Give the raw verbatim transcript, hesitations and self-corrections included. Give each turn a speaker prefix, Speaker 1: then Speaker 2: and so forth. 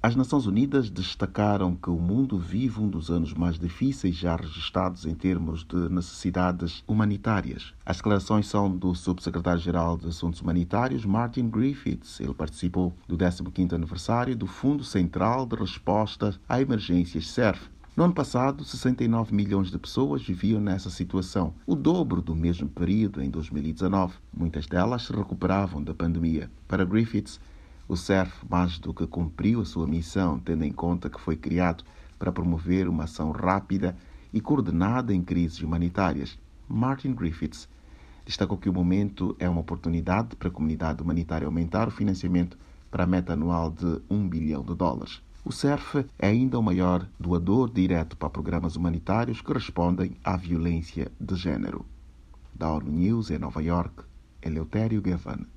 Speaker 1: As Nações Unidas destacaram que o mundo vive um dos anos mais difíceis já registrados em termos de necessidades humanitárias. As declarações são do subsecretário-geral de Assuntos Humanitários, Martin Griffiths. Ele participou do décimo quinto aniversário do Fundo Central de Resposta a Emergências C E R F. No ano passado, sessenta e nove milhões de pessoas viviam nessa situação, o dobro do mesmo período em dois mil e dezanove. Muitas delas se recuperavam da pandemia. Para Griffiths, o C E R F mais do que cumpriu a sua missão, tendo em conta que foi criado para promover uma ação rápida e coordenada em crises humanitárias. Martin Griffiths destacou que o momento é uma oportunidade para a comunidade humanitária aumentar o financiamento para a meta anual de um bilhão de dólares. O C E R F é ainda o maior doador direto para programas humanitários que respondem à violência de género. Da ONU News em Nova York, Eleutério Gavan.